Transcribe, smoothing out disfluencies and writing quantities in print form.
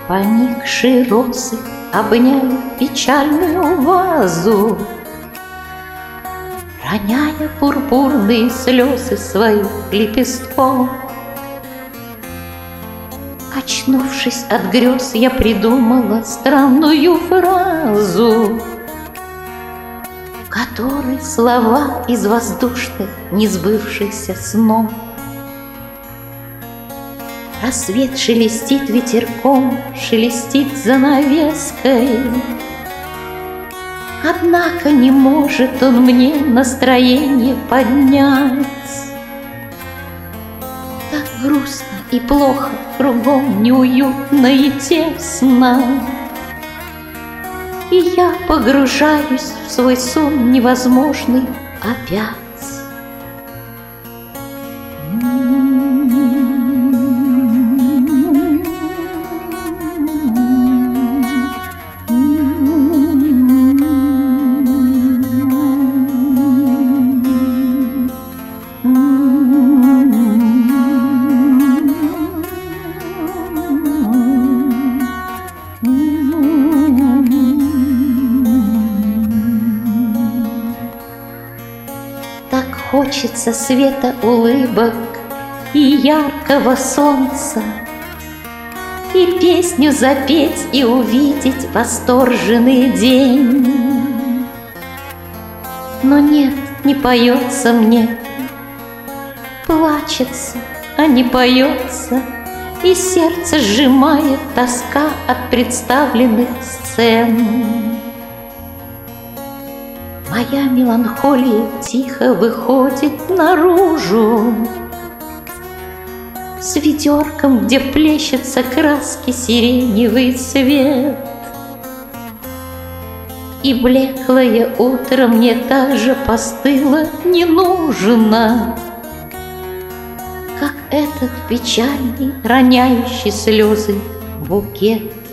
Поникшие розы обняли печальную вазу, роняя пурпурные слезы своих лепестков. Очнувшись от грез, я придумала странную фразу, в которой слова из воздушных несбывшихся снов. Рассвет шелестит ветерком, шелестит занавеской, однако не может он мне настроение поднять. Так грустно и плохо, кругом неуютно и тесно, и я погружаюсь в свой сон невозможный опять. Так хочется света улыбок и яркого солнца, и песню запеть и увидеть восторженный день. Но нет, не поется мне, плачется, а не поется, и сердце сжимает тоска от представленных сцен. Моя меланхолия тихо выходит наружу, с ведерком, где плещется краски сиреневый цвет. И блеклое утро мне также постыло не нужно, как этот печальный, роняющий слезы букет.